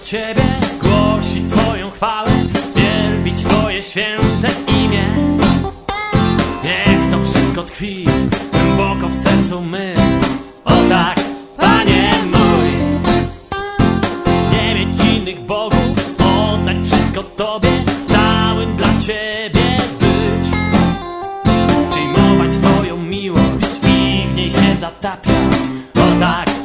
Ciebie, głosić Twoją chwałę, wielbić Twoje święte imię. Niech to wszystko tkwi głęboko w sercu mym. O tak, Panie mój, nie mieć innych bogów, oddać wszystko Tobie, całym dla Ciebie być. Przyjmować Twoją miłość i w niej się zatapiać. O tak,